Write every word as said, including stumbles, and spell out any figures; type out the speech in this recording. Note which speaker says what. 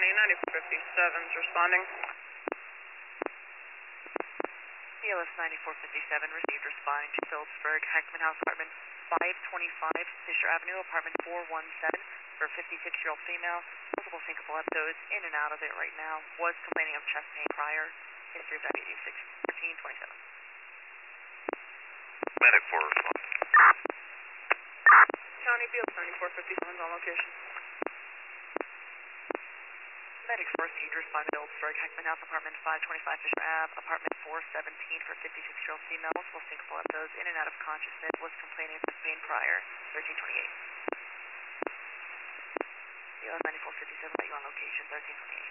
Speaker 1: twenty, ninety-four fifty-seven is responding.
Speaker 2: B L S ninety-four fifty-seven received, responding to Phillipsburg, Heckman House, apartment five twenty-five, Fisher Avenue, apartment four one seven, for a fifty-six-year-old female. Multiple syncopal episodes, in and out of it right now. Was complaining of chest pain prior. History of diabetes, six fourteen twenty-seven.
Speaker 3: Medic four respond.
Speaker 1: County B L S ninety-four fifty-seven is on location.
Speaker 2: Medics four received, responding to Phillipsburg, Heckman House, apartment five twenty-five, Fisher Avenue, apartment four seventeen, for a fifty-six-year-old female. Multiple syncopal episodes, in and out of consciousness. Was complaining of chest pain prior. thirteen twenty-eight. B L S ninety-four fifty-seven, you on location, thirteen twenty-eight.